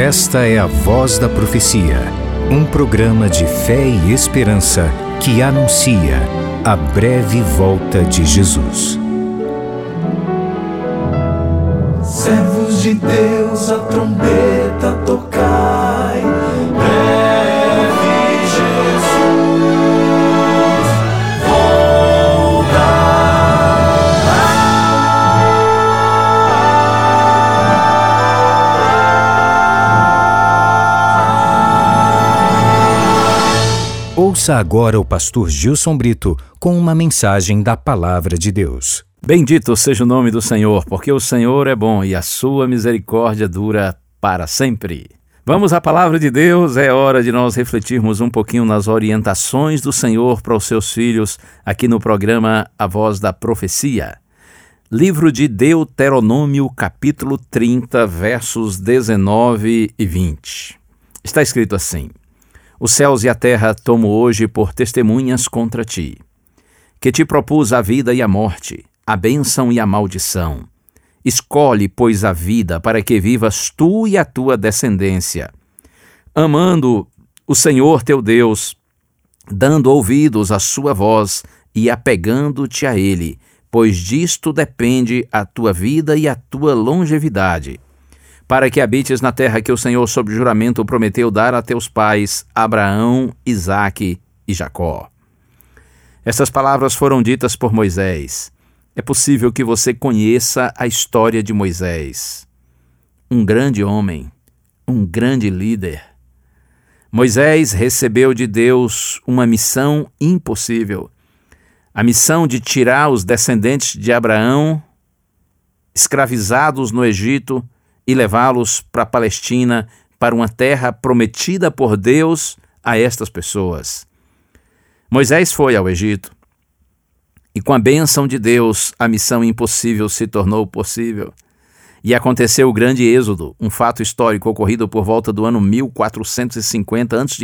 Esta é a Voz da Profecia, um programa de fé e esperança que anuncia a breve volta de Jesus. Servos de Deus, a trombeta tocai, breve Jesus Ouça agora o pastor Gilson Brito com uma mensagem da Palavra de Deus. Bendito seja o nome do Senhor, porque o Senhor é bom e a sua misericórdia dura para sempre. Vamos à Palavra de Deus, é hora de nós refletirmos um pouquinho nas orientações do Senhor para os seus filhos, aqui no programa A Voz da Profecia. Livro de Deuteronômio, capítulo 30, versos 19 e 20. Está escrito assim: Os céus e a terra tomo hoje por testemunhas contra ti, que te propus a vida e a morte, a bênção e a maldição. Escolhe, pois, a vida, para que vivas tu e a tua descendência, amando o Senhor teu Deus, dando ouvidos à sua voz e apegando-te a Ele, pois disto depende a tua vida e a tua longevidade, para que habites na terra que o Senhor, sob juramento, prometeu dar a teus pais, Abraão, Isaque e Jacó. Estas palavras foram ditas por Moisés. É possível que você conheça a história de Moisés. Um grande homem, um grande líder. Moisés recebeu de Deus uma missão impossível. A missão de tirar os descendentes de Abraão, escravizados no Egito, e levá-los para a Palestina, para uma terra prometida por Deus a estas pessoas. Moisés foi ao Egito, e com a bênção de Deus, a missão impossível se tornou possível. E aconteceu o grande êxodo, um fato histórico ocorrido por volta do ano 1450 a.C.,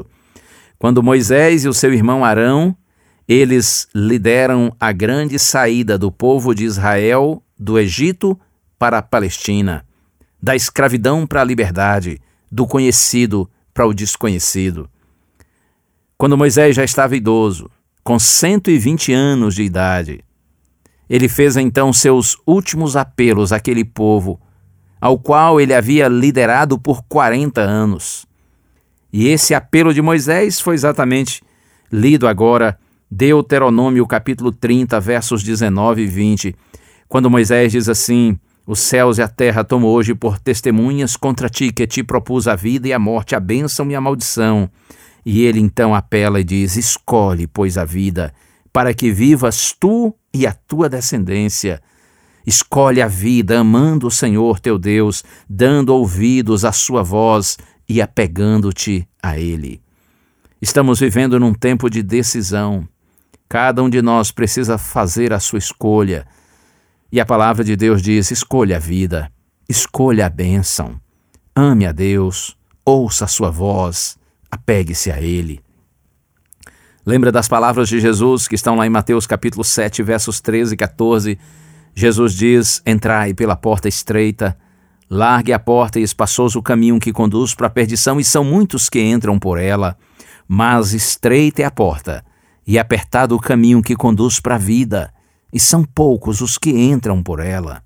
quando Moisés e o seu irmão Arão, eles lideram a grande saída do povo de Israel do Egito para a Palestina, da escravidão para a liberdade, do conhecido para o desconhecido. Quando Moisés já estava idoso, com 120 anos de idade, ele fez então seus últimos apelos àquele povo, ao qual ele havia liderado por 40 anos. E esse apelo de Moisés foi exatamente lido agora, Deuteronômio capítulo 30, versos 19 e 20, quando Moisés diz assim: Os céus e a terra tomo hoje por testemunhas contra ti, que te propus a vida e a morte, a bênção e a maldição. E ele então apela e diz: Escolhe, pois, a vida, para que vivas tu e a tua descendência. Escolhe a vida, amando o Senhor teu Deus, dando ouvidos à sua voz e apegando-te a Ele. Estamos vivendo num tempo de decisão. Cada um de nós precisa fazer a sua escolha. E a palavra de Deus diz: escolha a vida, escolha a bênção, ame a Deus, ouça a sua voz, apegue-se a Ele. Lembra das palavras de Jesus que estão lá em Mateus capítulo 7, versos 13 e 14? Jesus diz: Entrai pela porta estreita, largue a porta e espaçoso o caminho que conduz para a perdição, e são muitos que entram por ela. Mas estreita é a porta, e apertado o caminho que conduz para a vida, e são poucos os que entram por ela.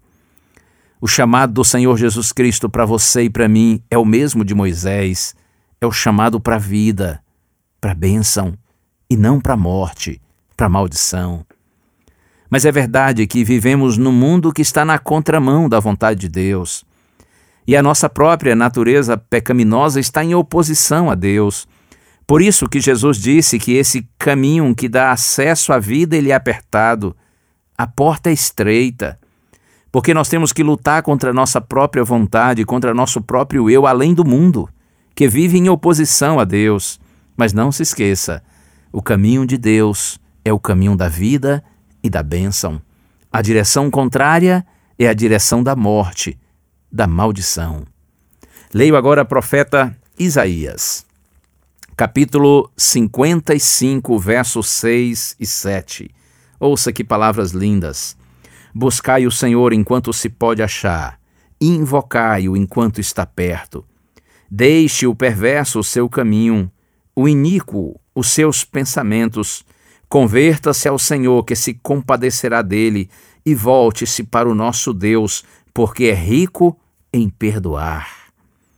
O chamado do Senhor Jesus Cristo para você e para mim é o mesmo de Moisés. É o chamado para a vida, para a bênção, e não para a morte, para a maldição. Mas é verdade que vivemos num mundo que está na contramão da vontade de Deus. E a nossa própria natureza pecaminosa está em oposição a Deus. Por isso que Jesus disse que esse caminho que dá acesso à vida, ele é apertado. A porta é estreita, porque nós temos que lutar contra a nossa própria vontade, contra nosso próprio eu, além do mundo, que vive em oposição a Deus. Mas não se esqueça, o caminho de Deus é o caminho da vida e da bênção. A direção contrária é a direção da morte, da maldição. Leio agora o profeta Isaías, capítulo 55, versos 6 e 7. Ouça que palavras lindas. Buscai o Senhor enquanto se pode achar, invocai-o enquanto está perto. Deixe o perverso o seu caminho, o iníquo os seus pensamentos. Converta-se ao Senhor, que se compadecerá dele, e volte-se para o nosso Deus, porque é rico em perdoar.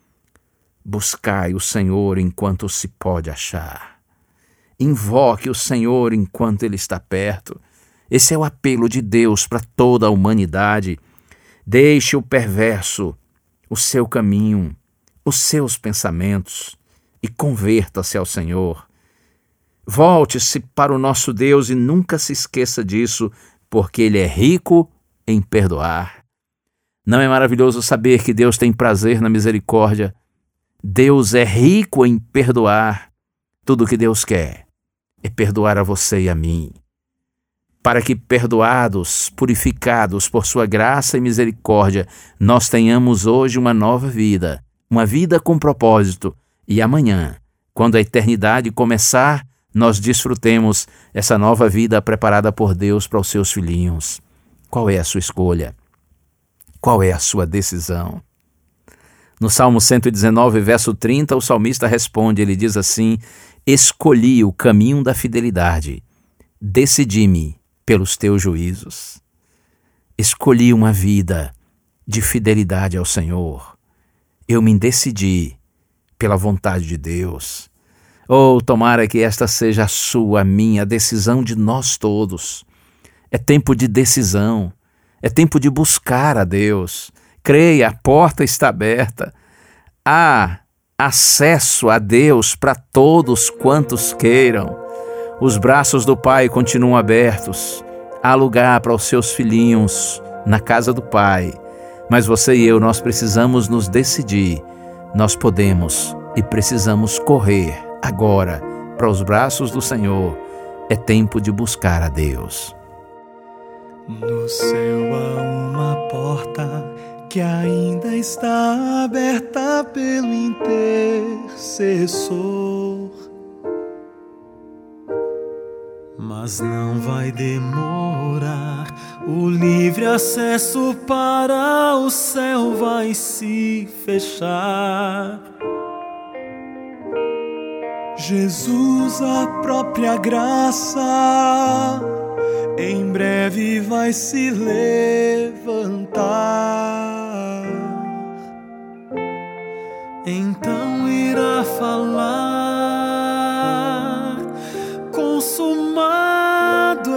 Buscai o Senhor enquanto se pode achar. Invoque o Senhor enquanto Ele está perto. Esse é o apelo de Deus para toda a humanidade. Deixe o perverso o seu caminho, os seus pensamentos, e converta-se ao Senhor. Volte-se para o nosso Deus e nunca se esqueça disso, porque Ele é rico em perdoar. Não é maravilhoso saber que Deus tem prazer na misericórdia? Deus é rico em perdoar. Tudo o que Deus quer é perdoar a você e a mim, para que, perdoados, purificados por sua graça e misericórdia, nós tenhamos hoje uma nova vida, uma vida com propósito, e amanhã, quando a eternidade começar, nós desfrutemos essa nova vida preparada por Deus para os seus filhinhos. Qual é a sua escolha? Qual é a sua decisão? No Salmo 119, verso 30, o salmista responde, ele diz assim: escolhi o caminho da fidelidade, decidi-me pelos teus juízos. Escolhi uma vida de fidelidade ao Senhor. Eu me decidi pela vontade de Deus. Oh, tomara que esta seja a sua, a minha decisão de nós todos. É tempo de decisão, é tempo de buscar a Deus. Creia, a porta está aberta. Há acesso a Deus para todos quantos queiram. Os braços do Pai continuam abertos. Há lugar para os seus filhinhos na casa do Pai. Mas você e eu, nós precisamos nos decidir. Nós podemos e precisamos correr agora para os braços do Senhor. É tempo de buscar a Deus. No céu há uma porta que ainda está aberta pelo intercessor, mas não vai demorar. O livre acesso para o céu vai se fechar. Jesus, a própria graça, em breve vai se levantar. Então irá falar: consumado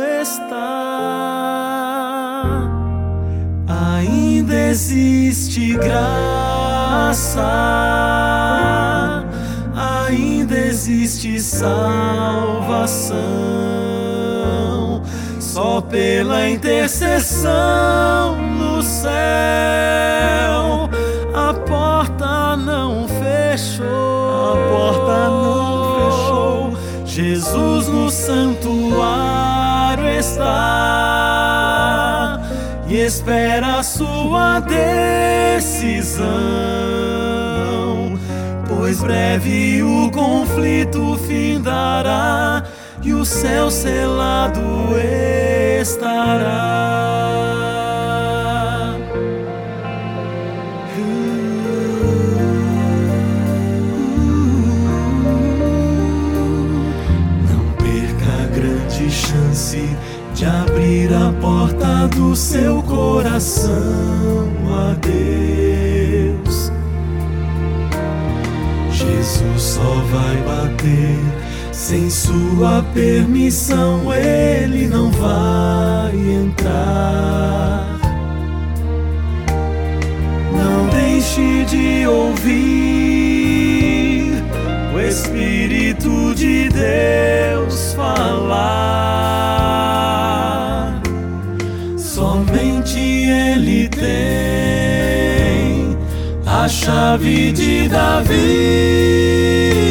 está. Ainda existe graça, ainda existe salvação. Só pela intercessão no céu, a porta não fechou. A porta não fechou. Jesus no santuário está e espera a sua decisão, pois breve o conflito findará e o céu selado estará. Não perca a grande chance de abrir a porta do seu coração a Deus. Jesus só vai bater sem sua permissão, Ele não vai entrar. Não deixe de ouvir o Espírito de Deus falar. Somente Ele tem a chave de Davi.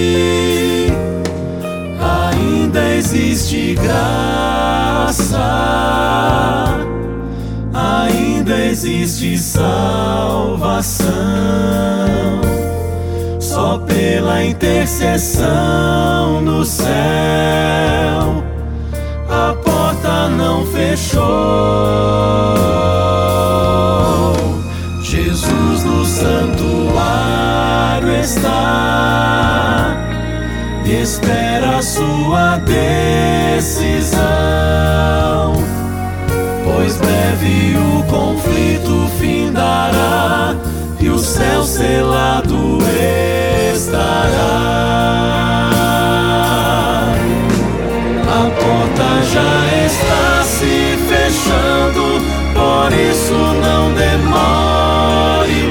Ainda existe graça, ainda existe salvação. Só pela intercessão no céu, a porta não fechou. Jesus no santuário está e espera a sua decisão, pois breve o conflito findará e o céu selado estará. A porta já está se fechando, por isso não demore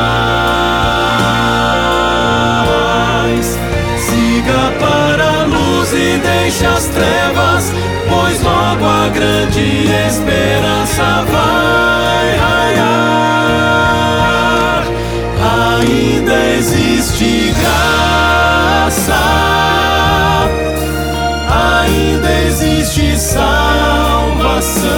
mais. Siga para a luz e deixe as trevas, pois logo a grande esperança vai raiar. Ainda existe graça, ainda existe salvação,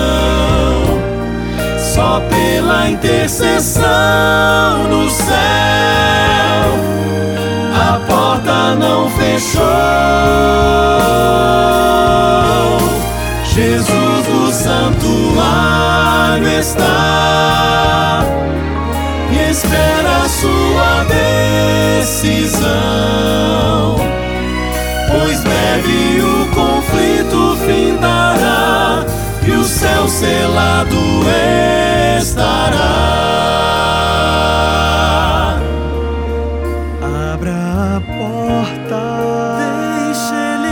só pela intercessão no céu a porta não fechou. Jesus do santuário está e espera a sua decisão, pois breve o conflito findará e o céu selado estará. Abra a porta, deixe ele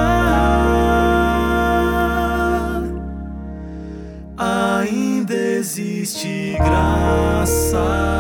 entrar, ainda existe graça.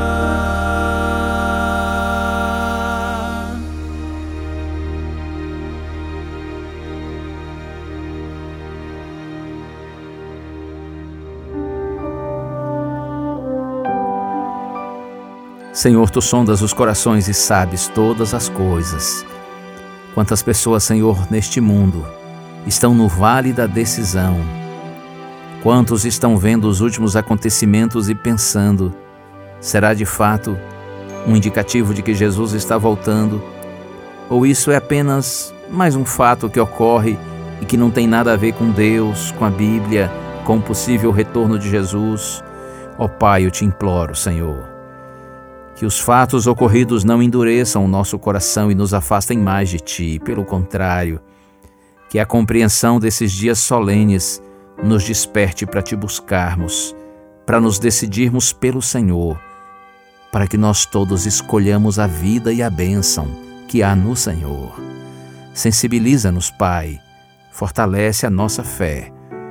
Senhor, Tu sondas os corações e sabes todas as coisas. Quantas pessoas, Senhor, neste mundo estão no vale da decisão? Quantos estão vendo os últimos acontecimentos e pensando: será de fato um indicativo de que Jesus está voltando? Ou isso é apenas mais um fato que ocorre e que não tem nada a ver com Deus, com a Bíblia, com o possível retorno de Jesus? Ó Pai, eu te imploro, Senhor, que os fatos ocorridos não endureçam o nosso coração e nos afastem mais de Ti. Pelo contrário, que a compreensão desses dias solenes nos desperte para Te buscarmos, para nos decidirmos pelo Senhor, para que nós todos escolhamos a vida e a bênção que há no Senhor. Sensibiliza-nos, Pai, fortalece a nossa fé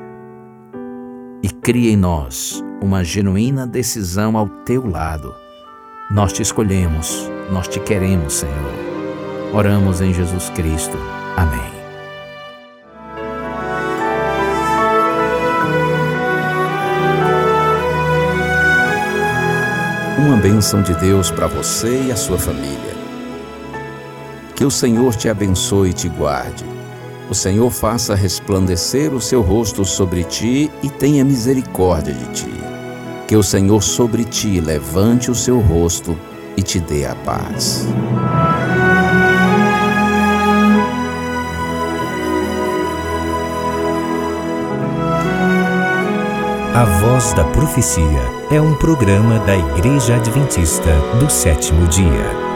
e cria em nós uma genuína decisão ao Teu lado. Nós Te escolhemos, nós Te queremos, Senhor. Oramos em Jesus Cristo. Amém. Uma bênção de Deus para você e a sua família. Que o Senhor te abençoe e te guarde. O Senhor faça resplandecer o seu rosto sobre ti e tenha misericórdia de ti. Que o Senhor sobre ti levante o seu rosto e te dê a paz. A Voz da Profecia é um programa da Igreja Adventista do Sétimo Dia.